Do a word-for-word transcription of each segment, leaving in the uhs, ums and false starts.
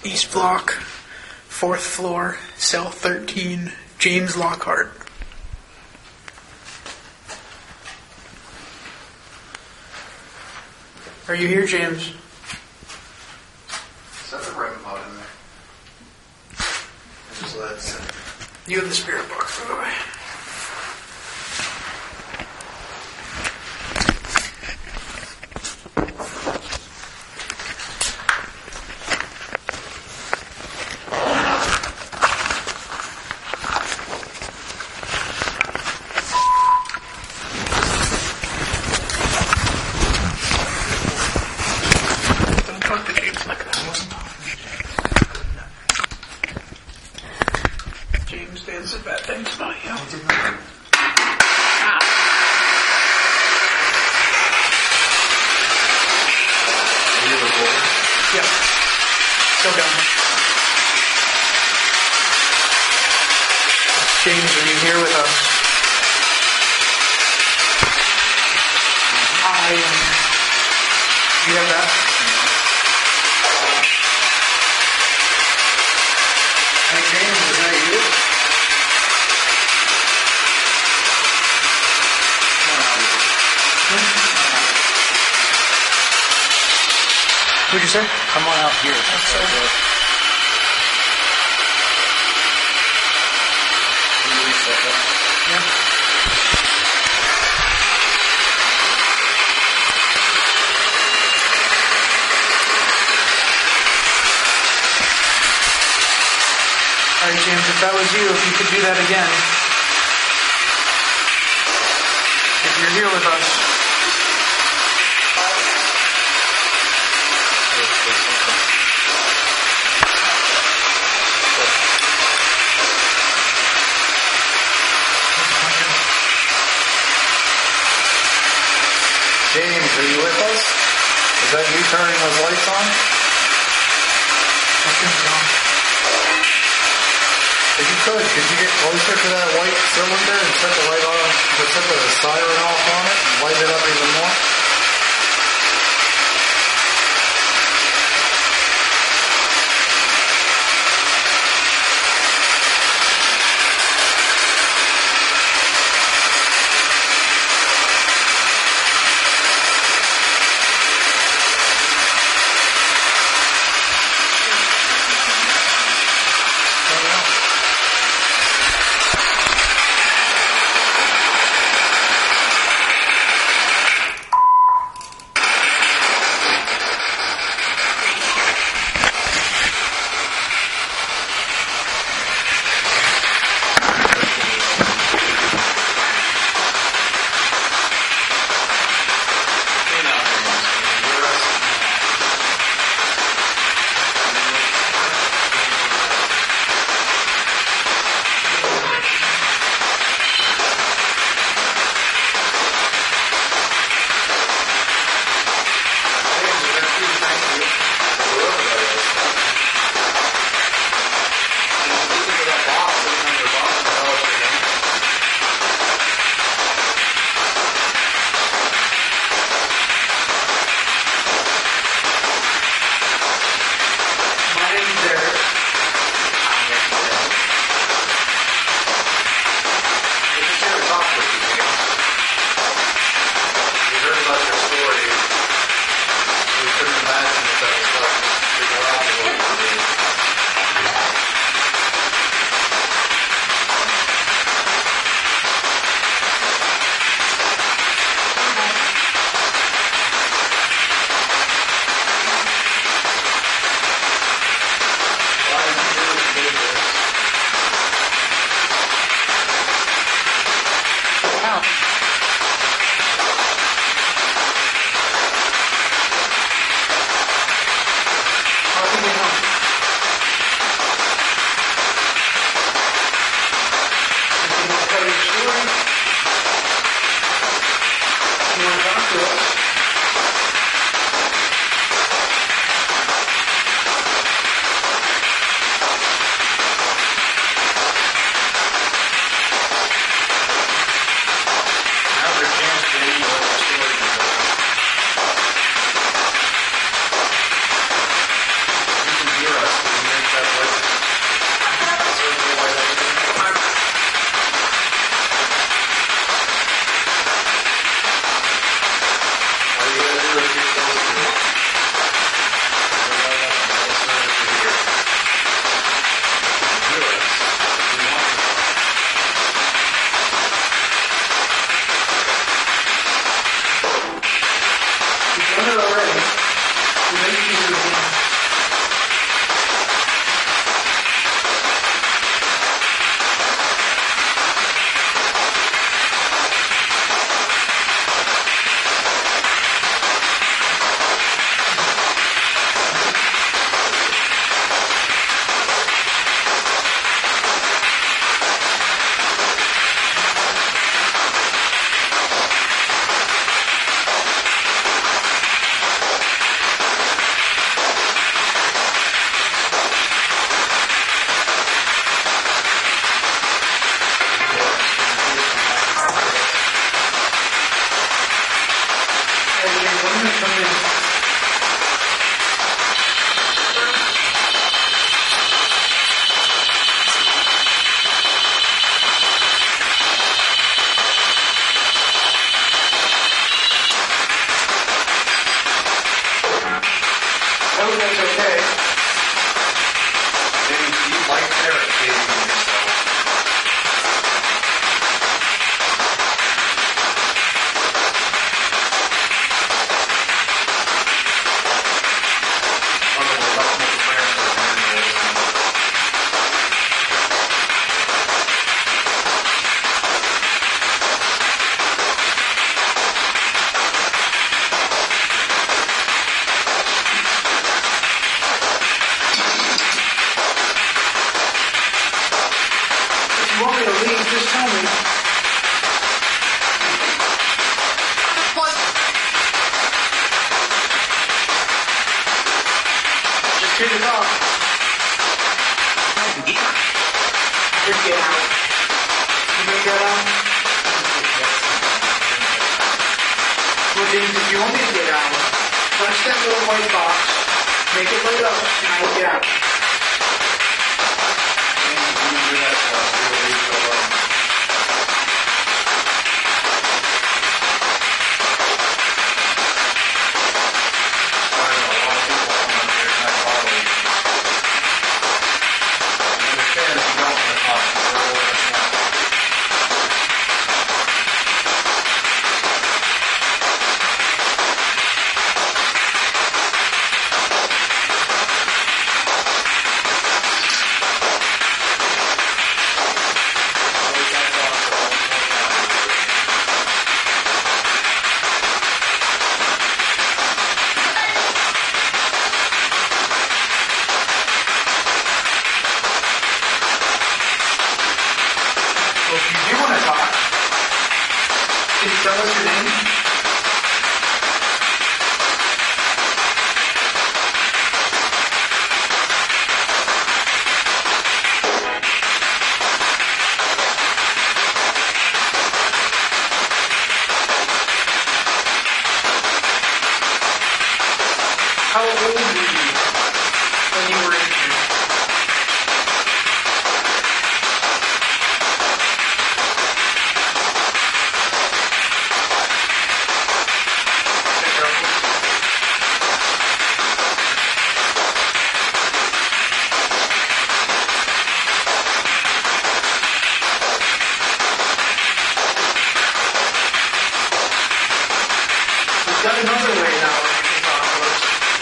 East Block, fourth floor, cell thirteen, James Lockhart. Are you here, James? Is that the right mod in there? Just let it sit. You have the spirit box, by the way. What'd you say? Come on out here. That's so good. Can you reset that? Yeah. Alright, James, if that was you, if you could do that again. If you're here with us. James, are you with us? Is that you turning those lights on? If you could, could you get closer to that white cylinder and set the light on, to set the siren off on it and light it up even more? that's okay. Maybe you like carrot cake on yourself. Just tell me. What? Just get it off. Just get out. You make that out? Well, James, if you want me to get out, touch that little white box, make it light up, and I will get out. Tell us your name. How old were you when you were in here? Got another way now that you can talk to us.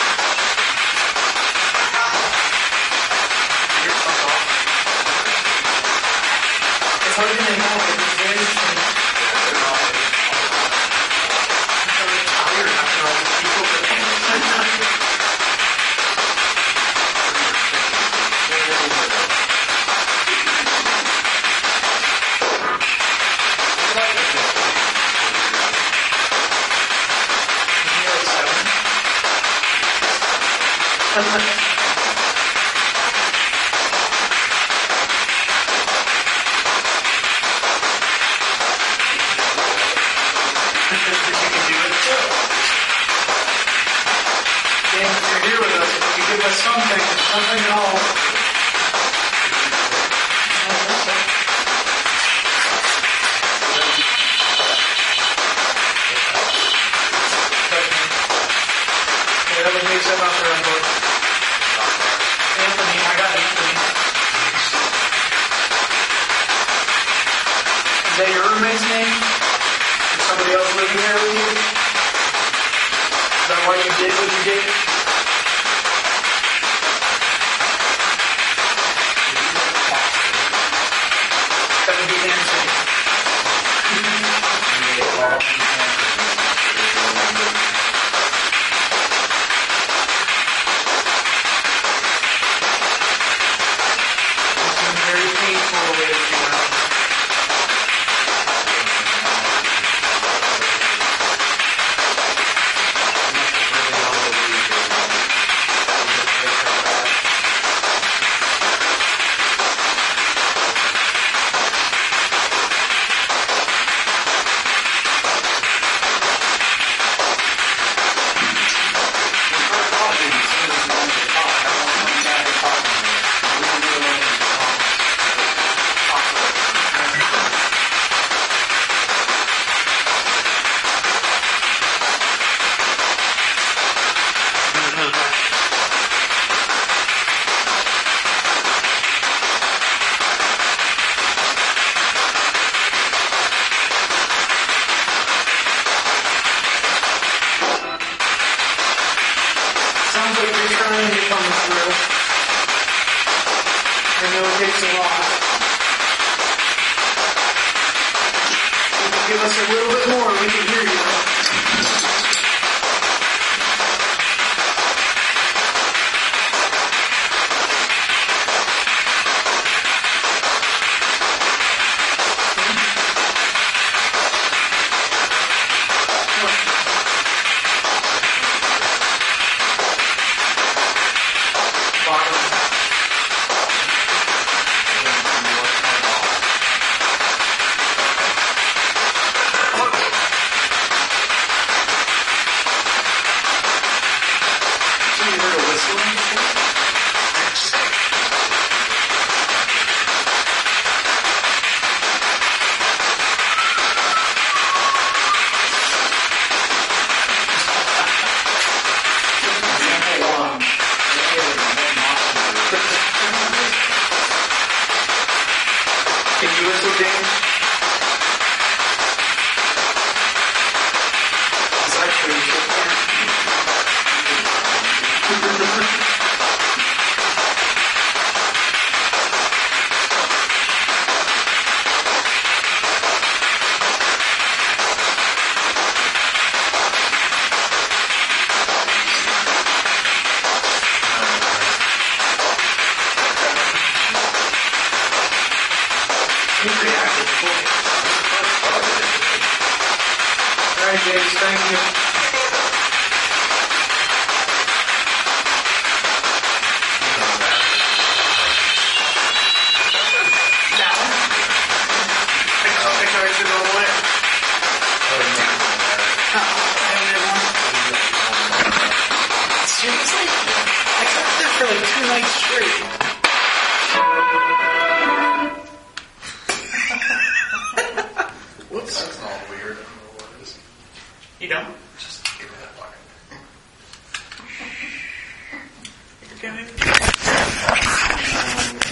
You're fucked off. It's hard to make out, but it's very interesting. I'm so tired after all these people that give us something, something at all. Whatever makes them out there on board. Anthony, I got Anthony. Is that your roommate's name? Is somebody else living there with you? Is that why you did what you did? That would be Anthony. It's been very painful the way it came out. through. I know it takes a lot. If you give us a little bit more, we can hear you. Alright, James, thank you. I charged it all the way. Seriously? I kept that for like two nights straight. Whoops. That's not weird. I don't know what it is. You don't? Just give me that bucket. You're gonna...